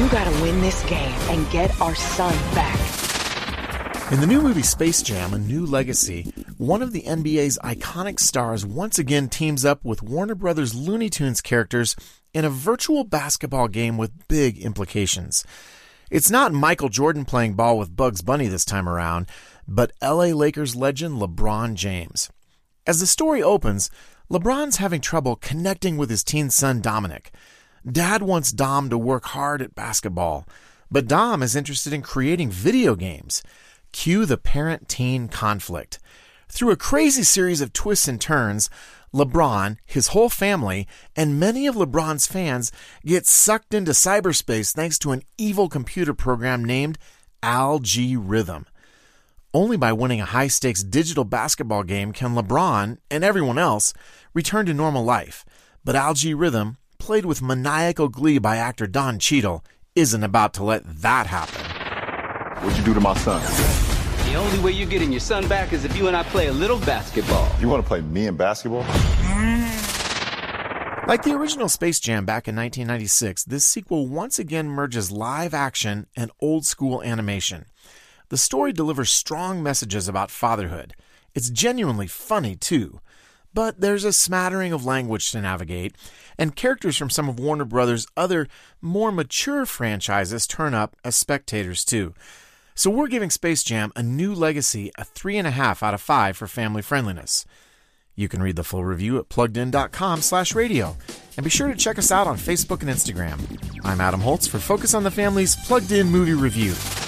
gotta win this game and get our son back. In the new movie Space Jam: A New Legacy, one of the NBA's iconic stars once again teams up with Warner Brothers Looney Tunes characters in a virtual basketball game with big implications. It's not Michael Jordan playing ball with Bugs Bunny this time around, but LA Lakers legend LeBron James. As the story opens, LeBron's having trouble connecting with his teen son Dominic. Dad wants Dom to work hard at basketball, but Dom is interested in creating video games. Cue the parent-teen conflict. Through a crazy series of twists and turns, LeBron, his whole family, and many of LeBron's fans get sucked into cyberspace thanks to an evil computer program named Algorithm. Only by winning a high-stakes digital basketball game can LeBron, and everyone else, return to normal life. But Algorithm, played with maniacal glee by actor Don Cheadle, isn't about to let that happen. What'd you do to my son? The only way you're getting your son back is if you and I play a little basketball. You want to play me in basketball? Like the original Space Jam back in 1996, this sequel once again merges live action and old-school animation. The story delivers strong messages about fatherhood. It's genuinely funny, too. But there's a smattering of language to navigate, and characters from some of Warner Brothers' other, more mature franchises turn up as spectators, too. So we're giving Space Jam: A New Legacy a 3.5 out of 5 for family friendliness. You can read the full review at pluggedin.com/radio. And be sure to check us out on Facebook and Instagram. I'm Adam Holtz for Focus on the Family's Plugged In Movie Review.